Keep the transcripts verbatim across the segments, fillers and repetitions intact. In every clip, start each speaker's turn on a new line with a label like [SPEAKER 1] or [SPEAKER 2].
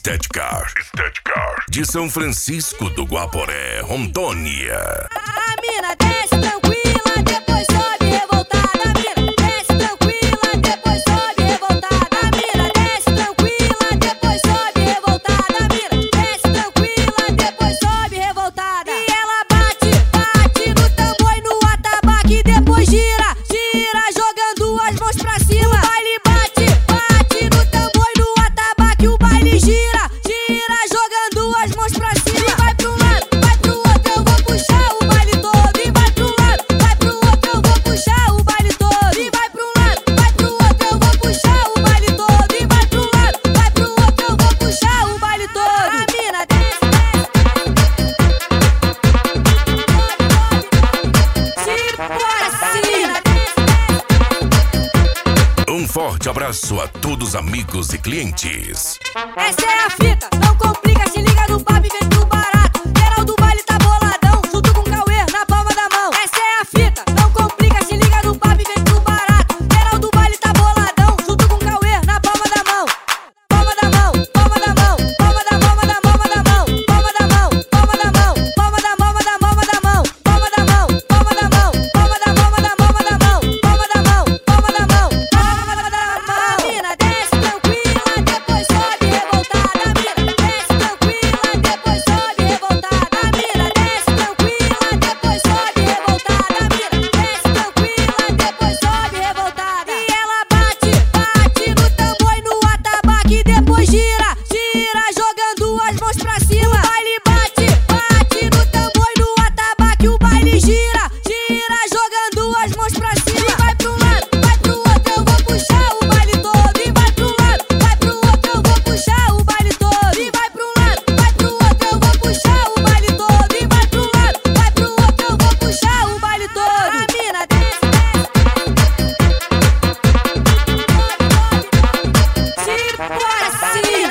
[SPEAKER 1] Estética. Estética. De São Francisco do Guaporé, Rondônia.
[SPEAKER 2] A mina desce tranquila, depois sobe revoltada. A mina desce tranquila, depois sobe revoltada. A mina desce tranquila, depois sobe revoltada. A mina desce tranquila, depois sobe revoltada. E ela bate, bate no tambor e no atabaque, depois gira, gira jogando as mãos pra cima. O baile bate, bate no tambor e no atabaque, o baile gira, gira jogando as mãos pra cima. E vai pro lado, vai pro outro, eu vou puxar o baile todo. E vai pro lado, vai pro outro, eu vou puxar o baile todo. E vai pro lado, vai pro outro, eu vou puxar o baile todo. E vai pro lado, vai pro outro, eu vou puxar o baile todo. A mina desce,
[SPEAKER 1] Um forte abraço a todos amigos e clientes.
[SPEAKER 2] essa é a fita, não complica, se liga no papo e vem pro barato. Geral do baile tá boladão, junto com o Cauê na palma da mão. Essa é a fita, não complica, se liga no papo e vem pro barato. Geral do baile tá boladão, junto com o Cauê na palma da mão. Palma da mão, palma da mão, palma da palma da palma da mão, palma da mão, palma da mão, palma da palma da palma da mão, palma da mão, palma da mão, palma da palma da palma da mão, palma da mão, palma da mão, palma da mão. A mina desce tranquila, depois sobe revoltada. A mina desce tranquila, depois sobe revoltada. A mina desce tranquila, depois sobe revoltada. A mina desce tranquila, depois sobe revoltada. E ela bate, bate no tambor e no atabaque, depois gira, gira jogando as mãos pra cima. O baile bate, bate no tambor e no atabaque, o baile gira, gira jogando as mãos pra cima. E vai pro lado, vai pro outro, eu vou puxar o baile todo. E vai pro lado, vai pro outro, eu vou puxar o baile todo. E vai pro lado, vai pro outro, eu vou puxar o baile todo. E vai pro lado, vai pro outro, eu vou puxar o baile todo. A mina desce, desce, bora sim.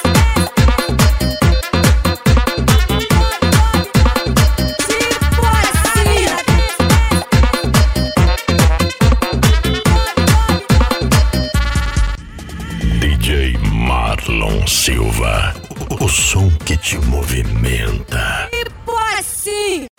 [SPEAKER 1] D J Marlon Silva. O som que te movimenta.
[SPEAKER 2] Bora sim.